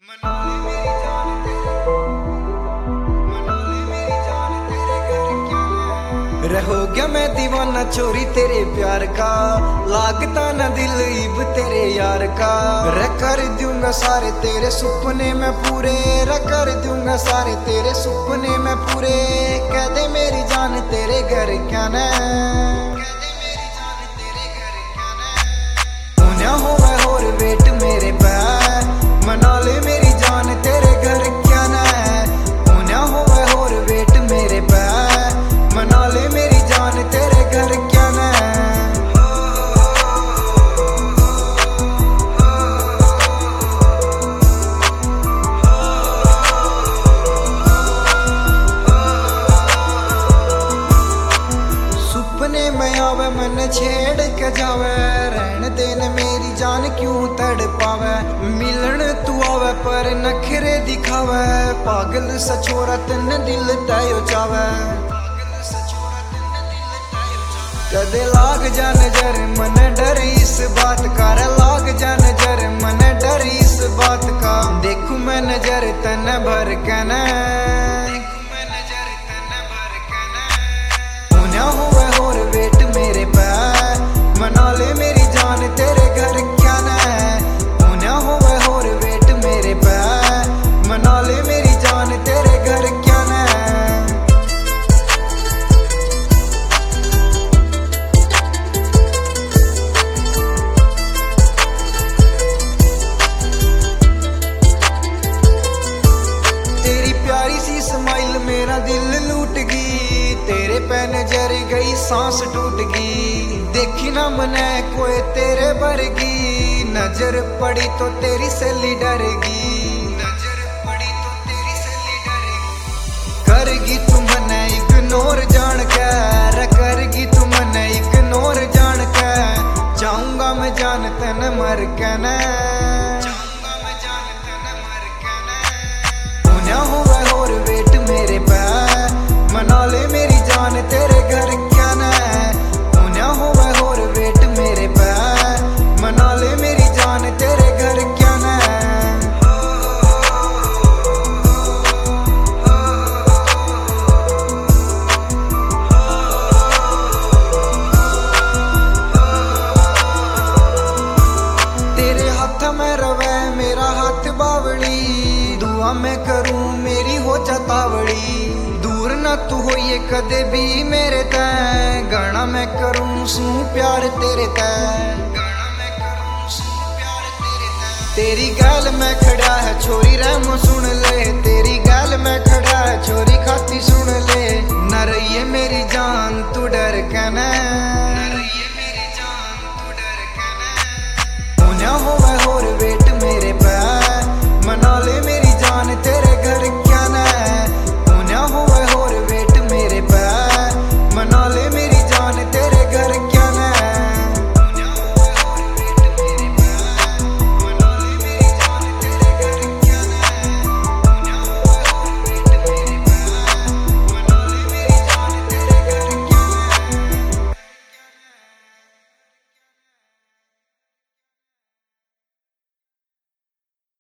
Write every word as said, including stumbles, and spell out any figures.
मना ले मेरी जान तेरे, मना ले मेरी जान तेरे घर क्या है। रहो गया मैं दीवाना चोरी तेरे प्यार का, लागता न दिल इब तेरे यार का। रे कर दूंगा सारे तेरे सुपने में पूरे, रे कर दूंगा सारे तेरे सुपने में पूरे। कह दे मेरी जान तेरे घर क्या न, कह दे मेरी जान तेरे घर क्या न। उन्या होवे होर वेट मेरे पे, मना ले मेरी जान तेरे घर क्या न है। उन्या होवे होर वेट मेरे पे, मना ले मेरी जान तेरे घर क्या न है। सुपने में आवे मन छेड़ के जावे, रहन देन मेरी जान क्यों तड़ पावे। मिलन तू आवे पर नखरे दिखावे, पागल सचोरा तन दिल तयो चावे। कदे लाग जा नजर मन डर इस बात का, रे लाग जा नजर मन डर इस बात का। देखूं मैं नजर तन भर के न, देखूं मैं नजर तन भर के न। उन्या होवे होर वेट मेरे पे, मना ले मेरी जान तेरे घर क्या न है। उन्या होवे होर वेट मेरे पे, मना ले मेरी जान तेरे घर क्या न है। तेरी प्यारी सी स्माइल मेरा दिल लूट गई, तेरे पे नजर गई सांस टूट गई। देखी ना मने कोई तेरे वर्गी, नजर पड़ी तो तेरी सली डरेगी, नजर पड़ी तो तेरी सली डरेगी। करगी तू मने इग्नोर जान के, रे करगी तू मने इग्नोर जान के। जाऊंगा मैं जान तन मर के न, जाऊंगा मैं जान तन मर के न। उन्या होवे होर वेट मेरे पे, मना ले मेरी जान तेरे घर क्या न है। उन्या होवे होर वेट मेरे पे, मना ले मेरी जान तेरे घर क्या न है। तेरे हाथ में रवे मेरा हाथ बावड़ी, दुआ मैं करूं मेरी हो चतावड़ी। दूर न तू होइए कदे भी मेरे तैं, गाना मैं करूं सू प्यार तेरे तैं, गाना मैं करूं सू प्यार तेरे तैं। तेरी गैल मैं खड़े